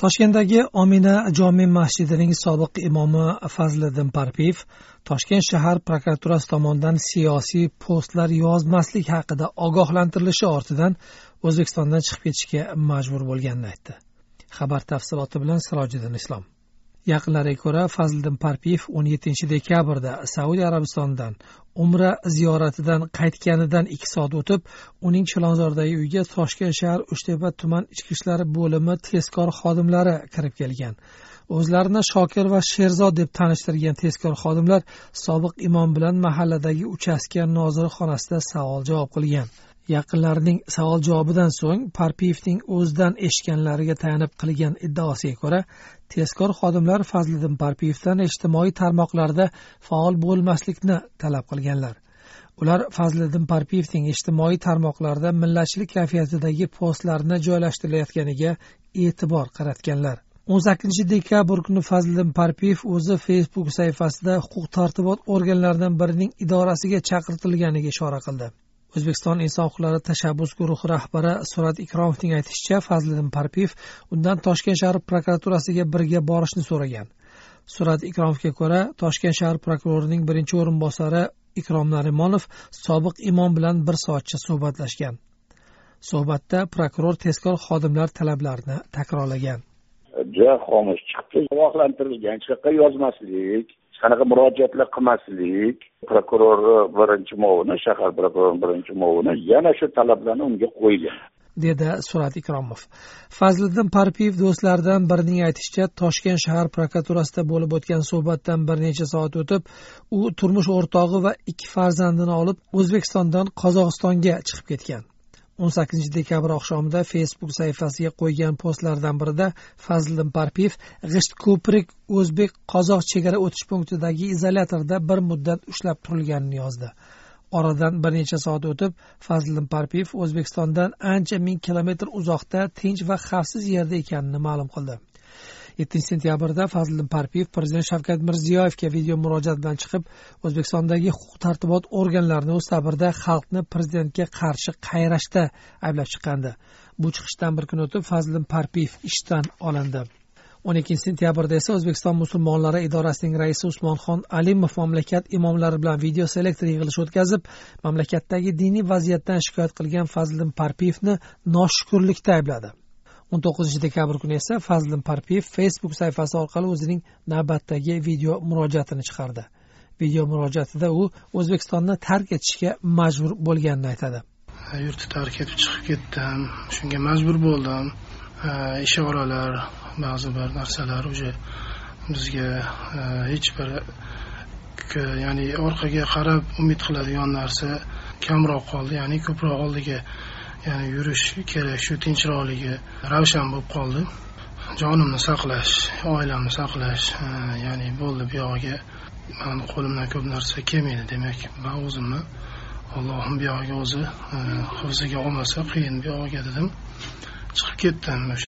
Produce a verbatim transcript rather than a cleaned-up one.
Toshkentdagi Omina jome masjidining sobiq imomi Fazliddin Parpiyev Toshkent shahar prokuraturasi tomonidan siyosiy postlar yozmaslik haqida ogohlantirilishi ortidan O'zbekistondan chiqib ketishga majbur bo'lganini aytdi. Xabar tafsiloti bilan Sirojiddin Islom. Yaqinlariga ko'ra, Fazliddin Parpiyev o'n yettinchi dekabrda Saudiya Arabistonidan Umra ziyoratidan qaytganidan ikki soat o'tib, uning Chilonzordagi uyiga Toshkent shahar Uchtepa tuman ichki ishlar bo'limi tezkor xodimlari kirib kelgan. O'zlarini Shokir va Sherzod deb tanishtirgan tezkor xodimlar sobiq imom bilan mahalladagi uchastka noziri xonasida savol-javob qilgan. Yaqinlarining savol-javobidan so'ng Parpiyevning o'zidan eshitganlariga tayanib qilgan iddaosiga ko'ra, tezkor xodimlar Fazliddin Parpiyevdan ijtimoiy tarmoqlarda faol bo'lmaslikni talab qilganlar. Ular Fazliddin Parpiyevning ijtimoiy tarmoqlarda millatchilik kayfiyatidagi postlarni joylashtirilayotganiga e'tibor qaratganlar. o'n sakkizinchi dekabr kuni Fazliddin Parpiyev o'zi Facebook sahifasida huquq-tartibot organlaridan birining idorasiga chaqirtirilganiga ishora qildi. O'zbekiston inson huquqlari tashabbus guruhi rahbari Surat Ikromovning aytishicha, Fazliddin Parpiyev undan Toshkent shahar prokuraturasiga birga borishni so'ragan. Surat Ikromovga ko'ra, Toshkent shahar prokurorining birinchi o'rinbosari Ikrom Narimonov sobiq imom bilan bir soatcha suhbatlashgan. Suhbatda prokuror tezkor xodimlar talablarini takrorlagan. Juda xomush chiqdi. Ogohlantirilgan, hech qayerga yozmaslik, qanaqa murojaatlar qilmaslik, prokuror birinchi muovini, shahar prokurori birinchi muovini yana shu talablarni unga qo'ygan, dedi Surat Ikromov. Fazliddin Parpiyev do'stlaridan birining aytishicha, Toshkent shahar prokuraturasida bo'lib o'tgan suhbatdan bir necha soat o'tib, u turmush o'rtog'i va ikki farzandini olib O'zbekistondan Qozog'istonga chiqib ketgan. o'n sakkizinchi dekabr oqshomida Facebook sahifasiga qo'ygan postlardan birida Fazliddin Parpiyev G'isht ko'prik o'zbek-qozoq chegara o'tish punktidagi izolyatorda bir muddat ushlab turilganini yozdi. Oradan bir necha soat o'tib, Fazliddin Parpiyev O'zbekistondan ancha ming kilometr uzoqda tinch va xavfsiz yerda ekanini ma'lum qildi. yettinchi sentyabrda Fazliddin Parpiyev Prezident Shavkat Mirziyoyevga video murojaat bilan chiqib, O'zbekistondagi huquq-tartibot organlarini o'z ta'birida xalqni prezidentga qarshi qayrashda ayblab chiqqandi. Bu chiqishdan bir kun o'tib Fazliddin Parpiyev ishdan olindi. o'n ikkinchi sentyabrda esa O'zbekiston musulmonlari idorasining raisi Usmonxon Alimov mamlakat imomlari bilan video selektor yig'ilishi o'tkazib, mamlakatdagi diniy vaziyatdan shikoyat qilgan Fazliddin Parpiyevni noshukrlikda aybladi. o'n to'qqizinchi dekabr kuni esa Fazliddin Parpiyev Facebook sahifasi orqali o'zining navbatdagi video murojaatini chiqardi. Video murojaatida u O'zbekistonni tark etishga majbur bo'lganini aytadi. Yurtni tark etib chiqib ketdim. Shunga majbur bo'ldim. Ishoralar, ba'zi bir narsalar uje bizga hech bir ya'ni orqaga qarab umid qiladigan narsa kamroq qoldi, ya'ni ko'proq oldiga ya'ni yurish kerak, shu tinchroqligi ravshan bo'lib qoldi. Jonimni saqlash, oilamni saqlash, ya'ni bo'ldi, bu yoqqa meni qo'limdan ko'p narsa kelmaydi, demak, men o'zimni Allohim bu yoqqa o'zi hifziga olmasa qiyin bu yoqqa dedim. Chiqib ketdim.